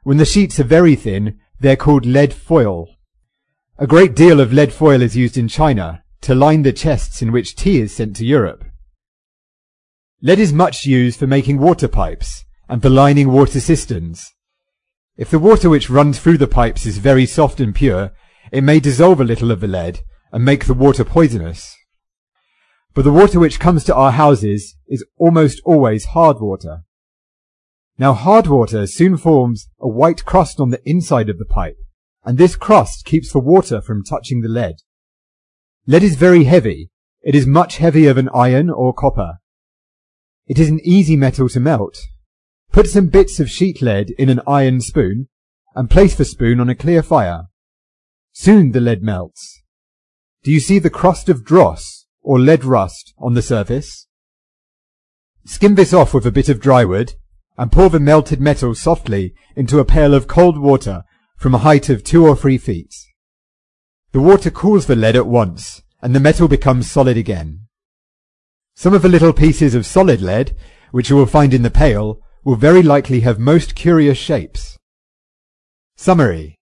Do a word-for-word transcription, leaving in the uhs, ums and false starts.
When the sheets are very thin, they're called lead foil. A great deal of lead foil is used in China to line the chests in which tea is sent to Europe. Lead is much used for making water pipes and for lining water cisterns. If the water which runs through the pipes is very soft and pure, it may dissolve a little of the lead and make the water poisonous. But the water which comes to our houses is almost always hard water. Now hard water soon forms a white crust on the inside of the pipe, and this crust keeps the water from touching the lead. Lead is very heavy. It is much heavier than iron or copper. It is an easy metal to melt. Put some bits of sheet lead in an iron spoon and place the spoon on a clear fire. Soon the lead melts. Do you see the crust of dross or lead rust on the surface? Skim this off with a bit of dry wood and pour the melted metal softly into a pail of cold water from a height of two or three feet. The water cools the lead at once and the metal becomes solid again. Some of the little pieces of solid lead, which you will find in the pail, will very likely have most curious shapes. Summary.